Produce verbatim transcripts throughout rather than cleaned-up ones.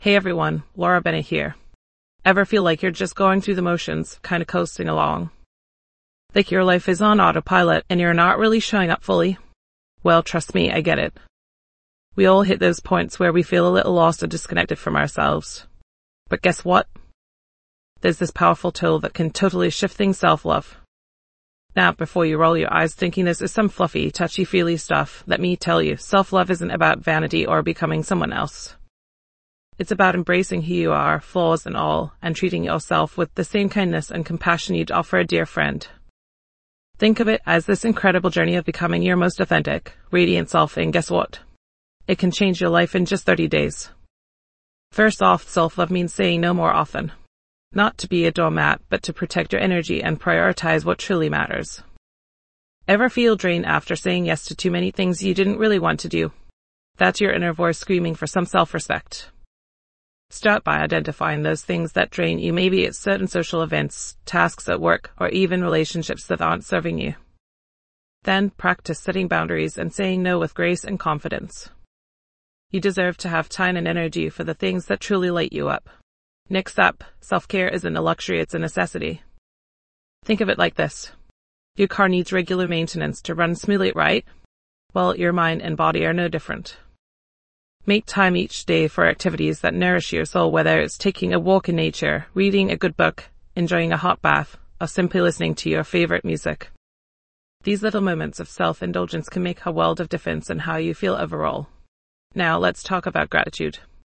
Hey everyone, Laura Bennett here. Ever feel like you're just going through the motions, kind of coasting along? Like your life is on autopilot and you're not really showing up fully? Well, trust me, I get it. We all hit those points where we feel a little lost or disconnected from ourselves. But guess what? There's this powerful tool that can totally shift things: self-love. Now, before you roll your eyes thinking this is some fluffy, touchy-feely stuff, let me tell you, self-love isn't about vanity or becoming someone else. It's about embracing who you are, flaws and all, and treating yourself with the same kindness and compassion you'd offer a dear friend. Think of it as this incredible journey of becoming your most authentic, radiant self, and guess what? It can change your life in just thirty days. First off, self-love means saying no more often. Not to be a doormat, but to protect your energy and prioritize what truly matters. Ever feel drained after saying yes to too many things you didn't really want to do? That's your inner voice screaming for some self-respect. Start by identifying those things that drain you. Maybe it's certain social events, tasks at work, or even relationships that aren't serving you. Then practice setting boundaries and saying no with grace and confidence. You deserve to have time and energy for the things that truly light you up. Next up, self-care isn't a luxury, it's a necessity. Think of it like this. Your car needs regular maintenance to run smoothly, right? Well, your mind and body are no different. Make time each day for activities that nourish your soul, whether it's taking a walk in nature, reading a good book, enjoying a hot bath, or simply listening to your favorite music. These little moments of self-indulgence can make a world of difference in how you feel overall. Now, let's talk about gratitude.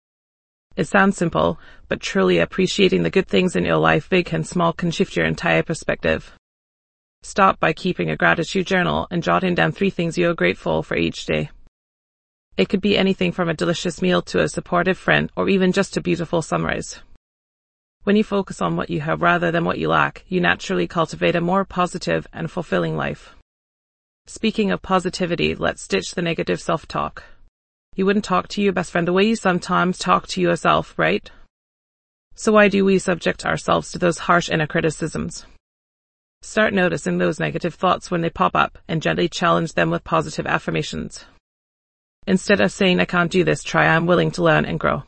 It sounds simple, but truly appreciating the good things in your life, big and small, can shift your entire perspective. Start by keeping a gratitude journal and jotting down three things you're grateful for each day. It could be anything from a delicious meal to a supportive friend, or even just a beautiful sunrise. When you focus on what you have rather than what you lack, you naturally cultivate a more positive and fulfilling life. Speaking of positivity, let's ditch the negative self-talk. You wouldn't talk to your best friend the way you sometimes talk to yourself, right? So why do we subject ourselves to those harsh inner criticisms? Start noticing those negative thoughts when they pop up and gently challenge them with positive affirmations. Instead of saying, I can't do this, try, I'm willing to learn and grow.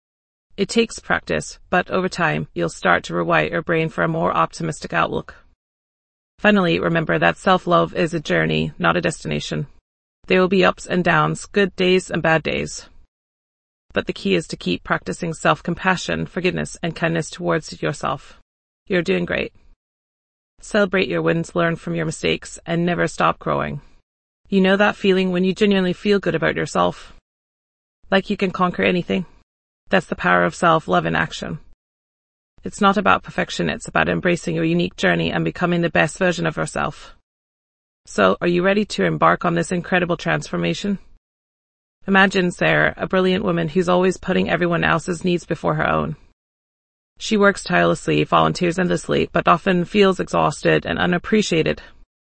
It takes practice, but over time, you'll start to rewire your brain for a more optimistic outlook. Finally, remember that self-love is a journey, not a destination. There will be ups and downs, good days and bad days. But the key is to keep practicing self-compassion, forgiveness, and kindness towards yourself. You're doing great. Celebrate your wins, learn from your mistakes, and never stop growing. You know that feeling when you genuinely feel good about yourself? Like you can conquer anything? That's the power of self-love in action. It's not about perfection, it's about embracing your unique journey and becoming the best version of yourself. So, are you ready to embark on this incredible transformation? Imagine Sarah, a brilliant woman who's always putting everyone else's needs before her own. She works tirelessly, volunteers endlessly, but often feels exhausted and unappreciated.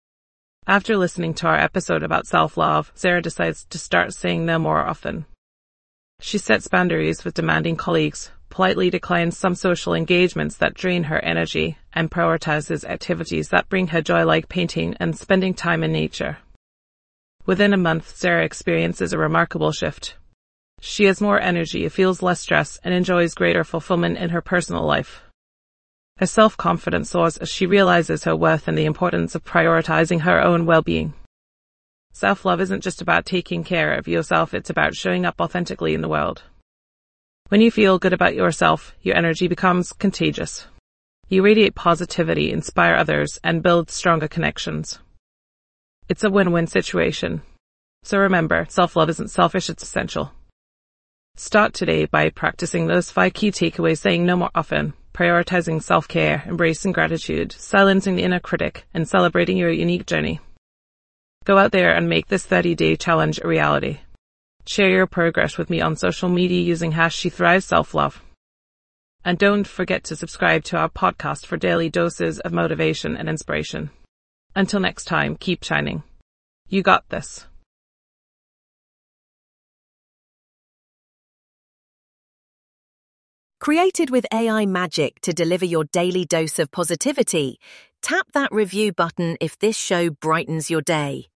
After listening to our episode about self-love, Sarah decides to start saying no more often. She sets boundaries with demanding colleagues, politely declines some social engagements that drain her energy, and prioritizes activities that bring her joy, like painting and spending time in nature. Within a month, Sarah experiences a remarkable shift. She has more energy, feels less stress, and enjoys greater fulfillment in her personal life. Her self-confidence soars as she realizes her worth and the importance of prioritizing her own well-being. Self-love isn't just about taking care of yourself, it's about showing up authentically in the world. When you feel good about yourself, your energy becomes contagious. You radiate positivity, inspire others, and build stronger connections. It's a win-win situation. So remember, self-love isn't selfish, it's essential. Start today by practicing those five key takeaways: saying no more often, prioritizing self-care, embracing gratitude, silencing the inner critic, and celebrating your unique journey. Go out there and make this thirty-day challenge a reality. Share your progress with me on social media using hashtag ThriveSelfLove. And don't forget to subscribe to our podcast for daily doses of motivation and inspiration. Until next time, keep shining. You got this. Created with A I magic to deliver your daily dose of positivity, tap that review button if this show brightens your day.